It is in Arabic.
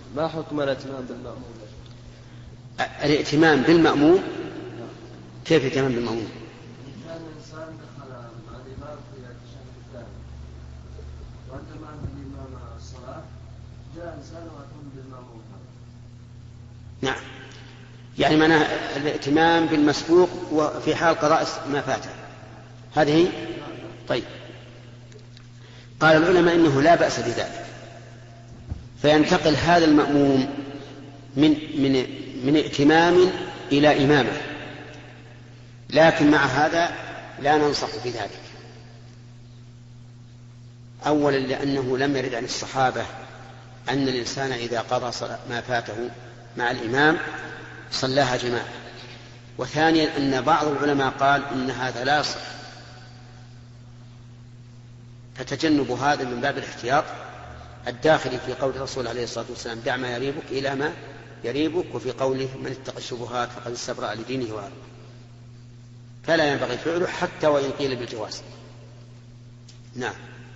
ما حكم الائتمام بالمأموم؟ الائتمام بالمأموم كيف الائتمام بالمأموم؟ كان الإنسان دخل مع الإمام في التشهد الثاني وعندما أنهى الإمام الصلاة جاء إنسان وأتم بالمأموم. نعم، يعني معناه الائتمام بالمسبوق وفي حال قضاء ما فاته هذه. طيب، قال العلماء إنه لا بأس بذلك، فينتقل هذا المأموم من ائتمام إلى إمامة، لكن مع هذا لا ننصح بذلك. أولا لأنه لم يرد عن الصحابة أن الإنسان إذا قضى ما فاته مع الإمام صلاها جماعة. وثانيا أن بعض العلماء قال إن هذا لا يصح، فتجنب هذا من باب الاحتياط الداخل في قول الرسول عليه الصلاة والسلام دع ما يريبك إلى ما يريبك، وفي قوله من اتقى الشبهات فقد استبرأ لدينه وعرضه، فلا ينبغي فعله حتى وإن قيل بالجواز. نعم.